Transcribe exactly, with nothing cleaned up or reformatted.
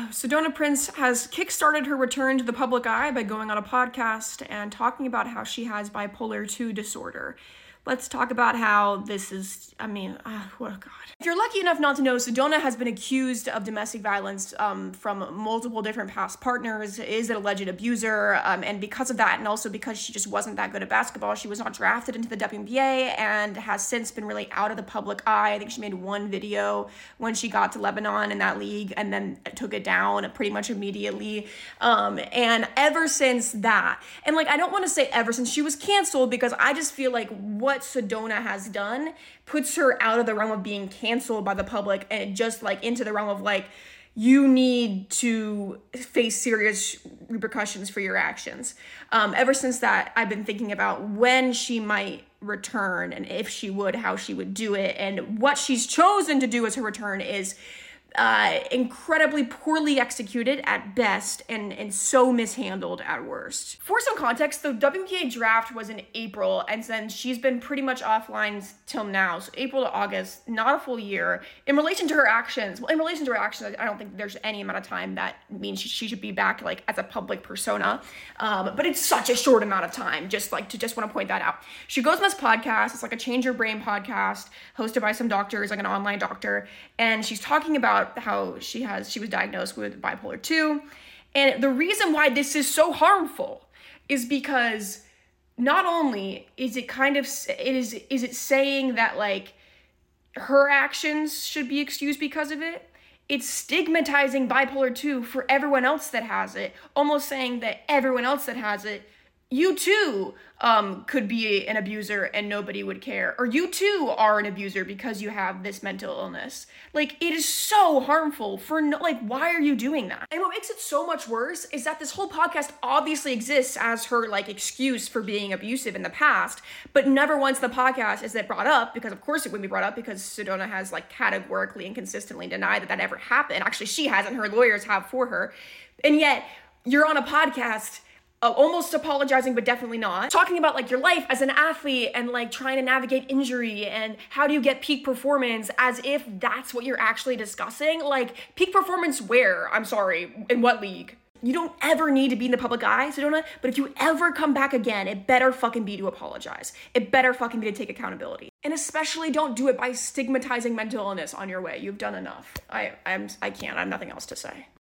Sedona Prince has kickstarted her return to the public eye by going on a podcast and talking about how she has bipolar two disorder. Let's talk about how this is, I mean, uh, oh God. If you're lucky enough not to know, Sedona has been accused of domestic violence um, from multiple different past partners, is an alleged abuser, um, and because of that, and also because she just wasn't that good at basketball, she was not drafted into the W N B A and has since been really out of the public eye. I think she made one video when she got to Lebanon in that league and then took it down pretty much immediately. Um, and ever since that, and like, I don't want to say ever since she was canceled, because I just feel like what what Sedona has done puts her out of the realm of being canceled by the public and just like into the realm of like, you need to face serious repercussions for your actions. Um, ever since that, I've been thinking about when she might return and if she would, how she would do it. And what she's chosen to do as her return is uh, incredibly poorly executed at best and, and so mishandled at worst. For some context, the W N B A draft was in April, and then she's been pretty much offline till now. So April to August, not a full year. In relation to her actions, well, in relation to her actions, I don't think there's any amount of time that means she, she should be back like as a public persona. Um, but it's such a short amount of time, just like to just want to point that out. She goes on this podcast. It's like a Change Your Brain podcast hosted by some doctors, like an online doctor. And she's talking about how she has she was diagnosed with bipolar two, and the reason why this is so harmful is because not only is it kind of it is is it saying that like her actions should be excused because of it, it's stigmatizing bipolar two for everyone else that has it, almost saying that everyone else that has it, you too um, could be an abuser and nobody would care. Or you too are an abuser because you have this mental illness. Like, it is so harmful for, no, like, why are you doing that? And what makes it so much worse is that this whole podcast obviously exists as her, like, excuse for being abusive in the past, but never once the podcast is it brought up, because of course it wouldn't be brought up because Sedona has, like, categorically and consistently denied that that ever happened. Actually, she hasn't, her lawyers have for her. And yet, you're on a podcast Uh, almost apologizing, but definitely not. Talking about like your life as an athlete and like trying to navigate injury and how do you get peak performance as if that's what you're actually discussing. Like, peak performance where? I'm sorry, in what league? You don't ever need to be in the public eye, Sedona, but if you ever come back again, it better fucking be to apologize. It better fucking be to take accountability. And especially don't do it by stigmatizing mental illness on your way. You've done enough. I, I'm, I can't, I have nothing else to say.